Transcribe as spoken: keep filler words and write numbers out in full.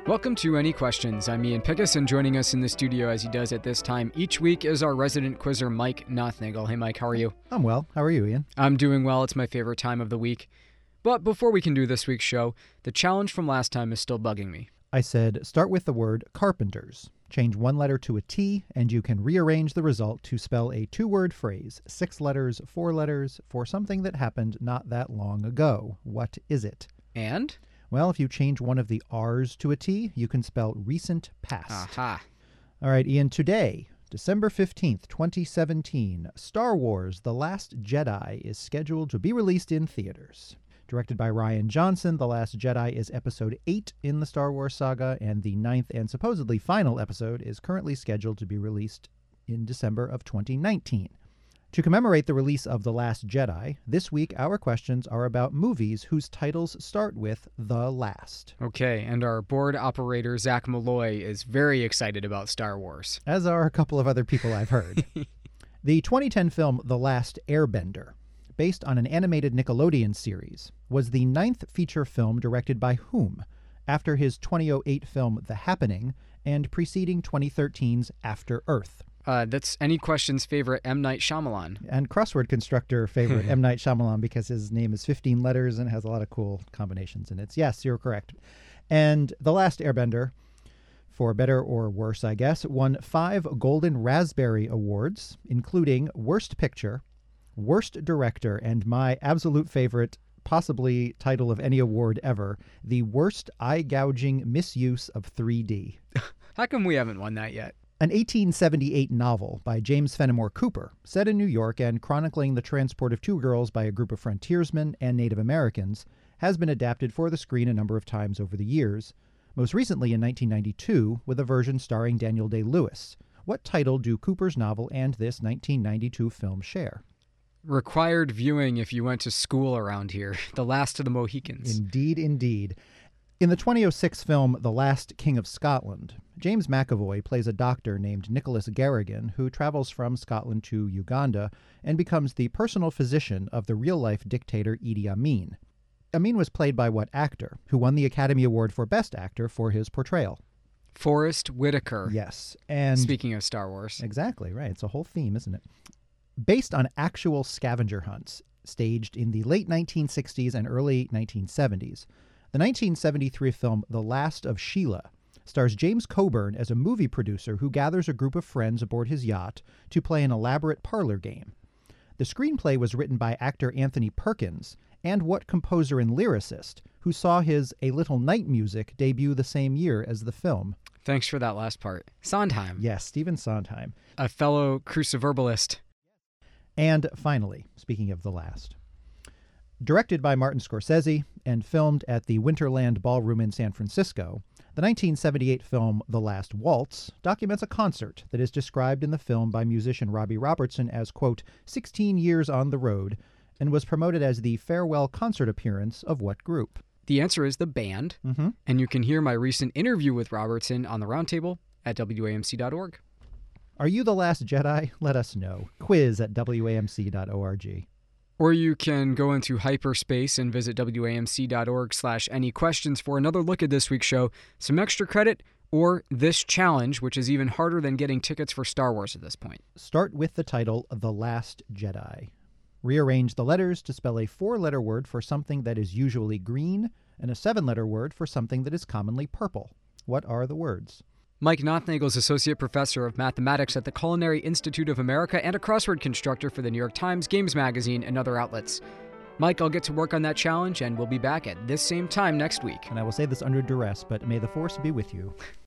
Welcome to Any Questions. I'm Ian Pickus, and joining us in the studio as he does at this time each week is our resident quizzer, Mike Nothnagel. Hey, Mike, how are you? I'm well. How are you, Ian? I'm doing well. It's my favorite time of the week. But before we can do this week's show, the challenge from last time is still bugging me. I said start with the word carpenters. Change one letter to a T, and you can rearrange the result to spell a two-word phrase, six letters, four letters, for something that happened not that long ago. What is it? And? Well, if you change one of the R's to a T, you can spell recent past. Aha. All right, Ian, today, December fifteenth, twenty seventeen, Star Wars: The Last Jedi is scheduled to be released in theaters. Directed by Rian Johnson, The Last Jedi is episode eight in the Star Wars saga, and the ninth and supposedly final episode is currently scheduled to be released in December of twenty nineteen. To commemorate the release of The Last Jedi, this week our questions are about movies whose titles start with The Last. Okay, and our board operator, Zach Malloy, is very excited about Star Wars. As are a couple of other people I've heard. The twenty ten film The Last Airbender, based on an animated Nickelodeon series, was the ninth feature film directed by whom, after his two thousand eight film The Happening and preceding twenty thirteen's After Earth. Uh, that's Any Questions favorite M. Night Shyamalan. And crossword constructor favorite M. Night Shyamalan, because his name is fifteen letters and has a lot of cool combinations in it. Yes, you're correct. And The Last Airbender, for better or worse, I guess, won five Golden Raspberry Awards, including Worst Picture, Worst Director, and my absolute favorite, possibly title of any award ever, the Worst Eye-Gouging Misuse of three D. How come we haven't won that yet? An eighteen seventy-eight novel by James Fenimore Cooper, set in New York and chronicling the transport of two girls by a group of frontiersmen and Native Americans, has been adapted for the screen a number of times over the years, most recently in nineteen ninety-two with a version starring Daniel Day-Lewis. What title do Cooper's novel and this nineteen ninety-two film share? Required viewing if you went to school around here. The Last of the Mohicans. Indeed, indeed. In the twenty oh six film The Last King of Scotland, James McAvoy plays a doctor named Nicholas Garrigan who travels from Scotland to Uganda and becomes the personal physician of the real-life dictator Idi Amin. Amin was played by what actor, who won the Academy Award for Best Actor for his portrayal? Forrest Whitaker. Yes, and... Speaking of Star Wars. Exactly, right. It's a whole theme, isn't it? Based on actual scavenger hunts staged in the late nineteen sixties and early nineteen seventies, the nineteen seventy-three film The Last of Sheila stars James Coburn as a movie producer who gathers a group of friends aboard his yacht to play an elaborate parlor game. The screenplay was written by actor Anthony Perkins and what composer and lyricist who saw his A Little Night Music debut the same year as the film? Thanks for that last part. Sondheim. Yes, Stephen Sondheim. A fellow cruciverbalist. And finally, speaking of The Last, directed by Martin Scorsese and filmed at the Winterland Ballroom in San Francisco, the nineteen seventy-eight film The Last Waltz documents a concert that is described in the film by musician Robbie Robertson as, quote, sixteen years on the road, and was promoted as the farewell concert appearance of what group? The answer is the band, Mm-hmm. and you can hear my recent interview with Robertson on the Roundtable at W A M C dot org. Are you the last Jedi? Let us know. Quiz at W A M C dot org. Or you can go into hyperspace and visit W A M C dot org slash any questions for another look at this week's show, some extra credit, or this challenge, which is even harder than getting tickets for Star Wars at this point. Start with the title The Last Jedi. Rearrange the letters to spell a four-letter word for something that is usually green and a seven-letter word for something that is commonly purple. What are the words? Mike Nothnagel is Associate Professor of Mathematics at the Culinary Institute of America and a crossword constructor for the New York Times, Games Magazine, and other outlets. Mike, I'll get to work on that challenge, and we'll be back at this same time next week. And I will say this under duress, but may the force be with you.